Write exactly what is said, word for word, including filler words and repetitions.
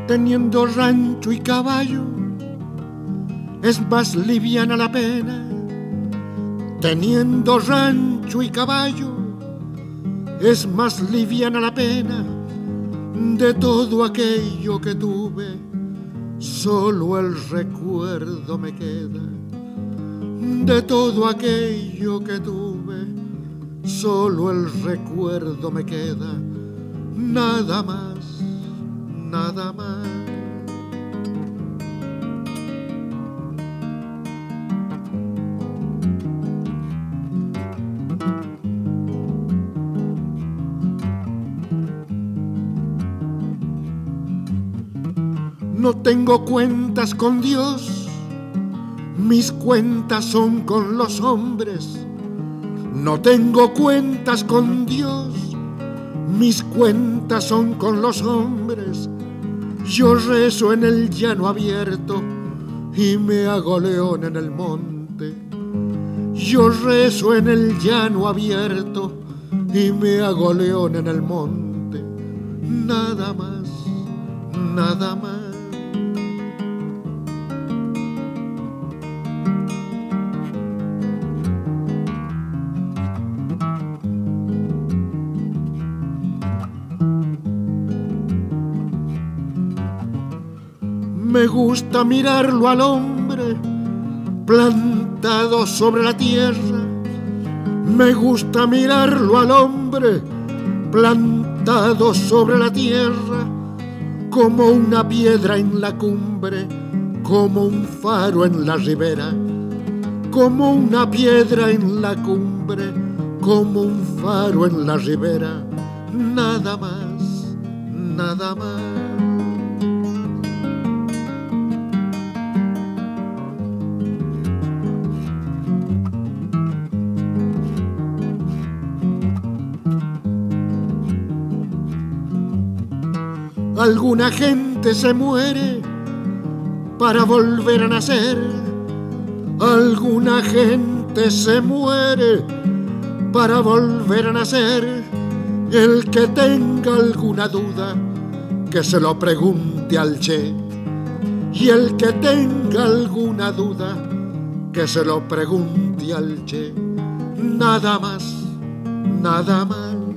Teniendo rancho y caballo, es más liviana la pena. Teniendo rancho y caballo, es más liviana la pena. De todo aquello que tuve, solo el recuerdo me queda. De todo aquello que tuve, solo el recuerdo me queda. Nada más, nada más. No tengo cuentas con Dios, mis cuentas son con los hombres. No tengo cuentas con Dios, mis cuentas son con los hombres. Yo rezo en el llano abierto y me hago león en el monte. Yo rezo en el llano abierto y me hago león en el monte. Nada más, nada más. Me gusta mirarlo al hombre plantado sobre la tierra. Me gusta mirarlo al hombre plantado sobre la tierra, como una piedra en la cumbre, como un faro en la ribera. Como una piedra en la cumbre, como un faro en la ribera. Nada más, nada más. Alguna gente se muere para volver a nacer. Alguna gente se muere para volver a nacer. El que tenga alguna duda, que se lo pregunte al Che. Y el que tenga alguna duda, que se lo pregunte al Che. Nada más, nada más.